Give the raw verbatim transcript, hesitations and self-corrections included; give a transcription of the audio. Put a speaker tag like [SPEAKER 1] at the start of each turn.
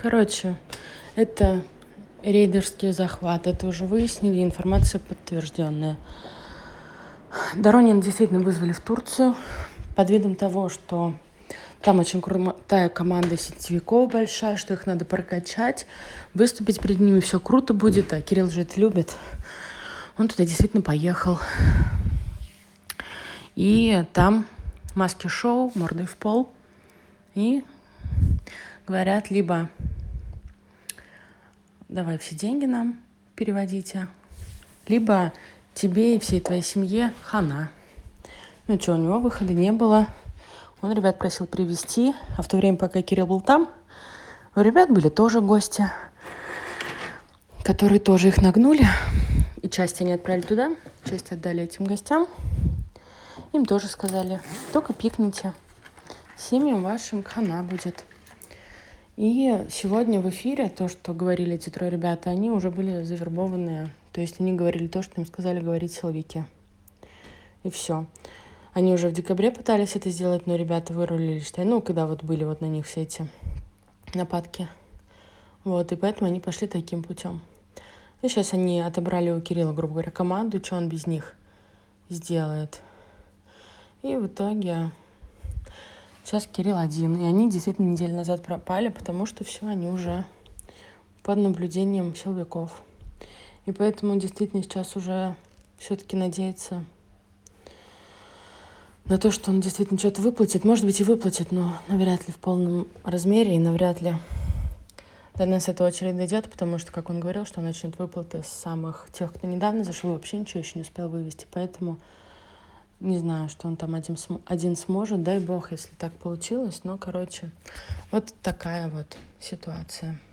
[SPEAKER 1] Короче, это рейдерский захват. Это уже выяснили, информация подтвержденная. Доронина действительно вызвали в Турцию под видом того, что там очень крутая команда сетевиков большая, что их надо прокачать, выступить перед ними, все круто будет, а Кирилл же это любит. Он туда действительно поехал. И там маски-шоу, мордой в пол. И говорят, либо давай все деньги нам переводите, либо тебе и всей твоей семье хана. Ну что, у него выхода не было. Он ребят просил привезти, а в то время, пока Кирилл был там, у ребят были тоже гости, которые тоже их нагнули. И часть они отправили туда, часть отдали этим гостям. Им тоже сказали, только пикните, семьям вашим хана будет. И сегодня в эфире то, что говорили эти трое ребята, они уже были завербованные. То есть они говорили то, что им сказали говорить силовики. И все. Они уже в декабре пытались это сделать, но ребята вырулили, считай, ну, когда вот были вот на них все эти нападки. Вот, и поэтому они пошли таким путем. И сейчас они отобрали у Кирилла, грубо говоря, команду, что он без них сделает. И в итоге сейчас Кирилл один. И они действительно неделю назад пропали, потому что все, они уже под наблюдением силовиков. И поэтому действительно сейчас уже все-таки надеется на то, что он действительно что-то выплатит. Может быть, и выплатит, но навряд ли в полном размере, и навряд ли до нас эта очередь дойдет, потому что, как он говорил, что он начнет выплаты с самых тех, кто недавно зашел, вообще ничего еще не успел вывести. Поэтому не знаю, что он там один, один сможет. Дай бог, если так получилось. Но, короче, вот такая вот ситуация.